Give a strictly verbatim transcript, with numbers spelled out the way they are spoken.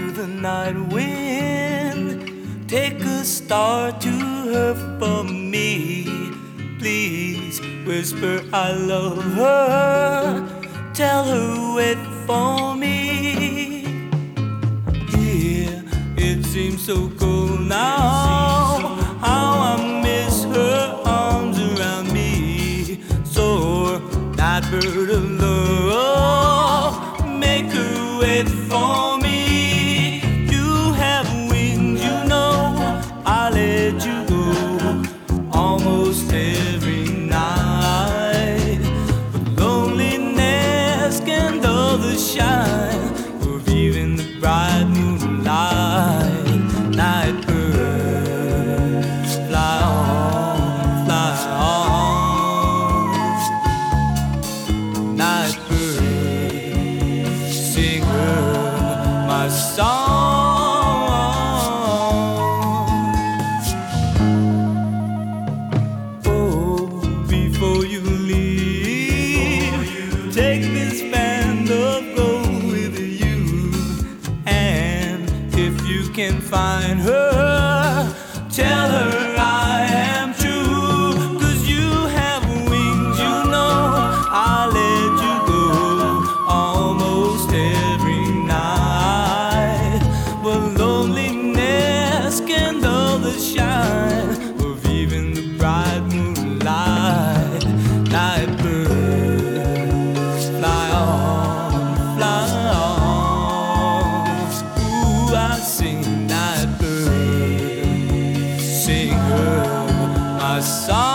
the night wind. Take a star to her for me. Please whisper I love her. Tell her wait for me. Yeah, it seems so cold now. How I miss her arms around me. So that bird of love, make her wait for me. You have wings, you know, I let you go almost every night. But loneliness can dull the shine of even the bright moonlight. Night birds, fly on, fly on. Night bird, sing her my song. Oh, before you leave, take this band of gold with you. And if you can find her, tell her I am true. 'Cause you have wings, you know, I let you go almost every night. But loneliness can dull the shine of even the bright moonlight. Night birds, fly on, fly on. Ooh, I sing night bird, sing her my song.